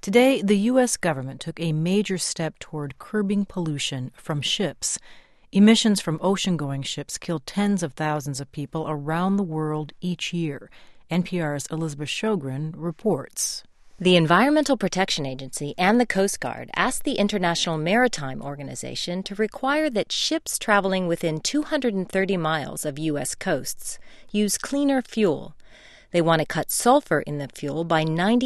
Today, the U.S. government took a major step toward curbing pollution from ships. Emissions from ocean-going ships kill tens of thousands of people around the world each year. NPR's Elizabeth Sjogren reports. The Environmental Protection Agency and the Coast Guard asked the International Maritime Organization to require that ships traveling within 230 miles of U.S. coasts use cleaner fuel. They want to cut sulfur in the fuel by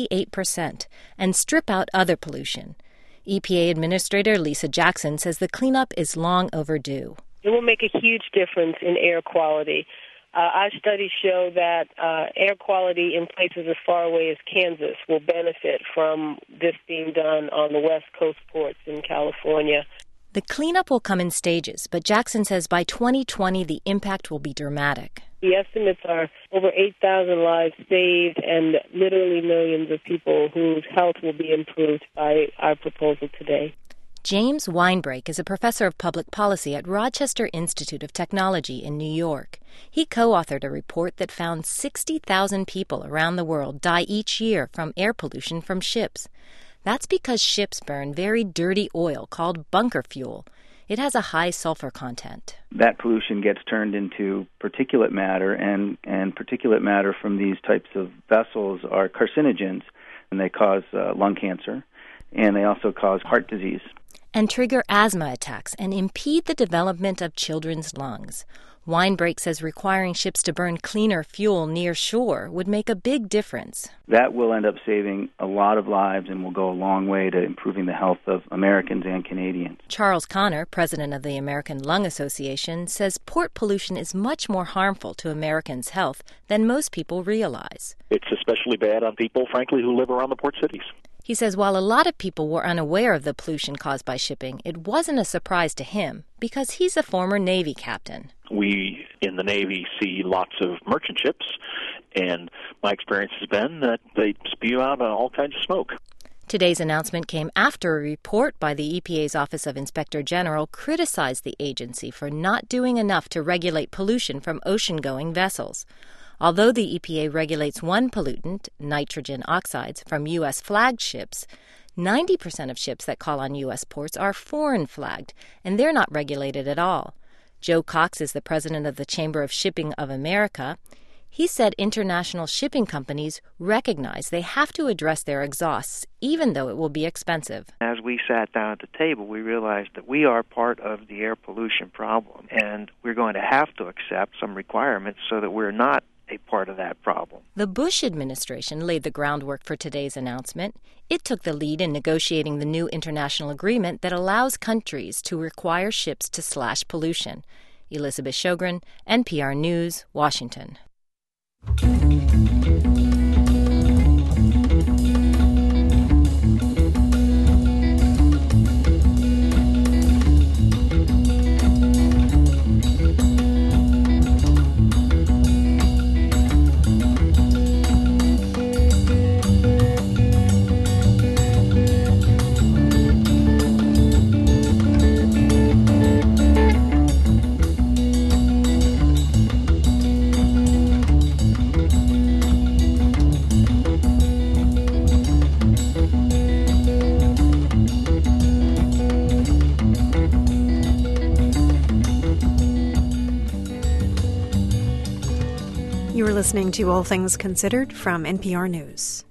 98% and strip out other pollution. EPA Administrator Lisa Jackson says the cleanup is long overdue. It will make a huge difference in air quality. Our studies show that air quality in places as far away as Kansas will benefit from this being done on the West Coast ports in California. The cleanup will come in stages, but Jackson says by 2020 the impact will be dramatic. The estimates are over 8,000 lives saved and literally millions of people whose health will be improved by our proposal today. James Weinbrake is a professor of public policy at Rochester Institute of Technology in New York. He co-authored a report that found 60,000 people around the world die each year from air pollution from ships. That's because ships burn very dirty oil called bunker fuel. It has a high sulfur content. That pollution gets turned into particulate matter, and particulate matter from these types of vessels are carcinogens, and they cause lung cancer, and they also cause heart disease. And trigger asthma attacks and impede the development of children's lungs. Weinbrake says requiring ships to burn cleaner fuel near shore would make a big difference. That will end up saving a lot of lives and will go a long way to improving the health of Americans and Canadians. Charles Connor, president of the American Lung Association, says port pollution is much more harmful to Americans' health than most people realize. It's especially bad on people, frankly, who live around the port cities. He says while a lot of people were unaware of the pollution caused by shipping, it wasn't a surprise to him because he's a former Navy captain. We in the Navy see lots of merchant ships, and my experience has been that they spew out all kinds of smoke. Today's announcement came after a report by the EPA's Office of Inspector General criticized the agency for not doing enough to regulate pollution from ocean-going vessels. Although the EPA regulates one pollutant, nitrogen oxides, from U.S. flagged ships, 90% of ships that call on U.S. ports are foreign flagged, and they're not regulated at all. Joe Cox is the president of the Chamber of Shipping of America. He said international shipping companies recognize they have to address their exhausts, even though it will be expensive. As we sat down at the table, we realized that we are part of the air pollution problem, and we're going to have to accept some requirements so that we're not a part of that problem. The Bush administration laid the groundwork for today's announcement. It took the lead in negotiating the new international agreement that allows countries to require ships to slash pollution. Elizabeth Sjogren, NPR News, Washington. You are listening to All Things Considered from NPR News.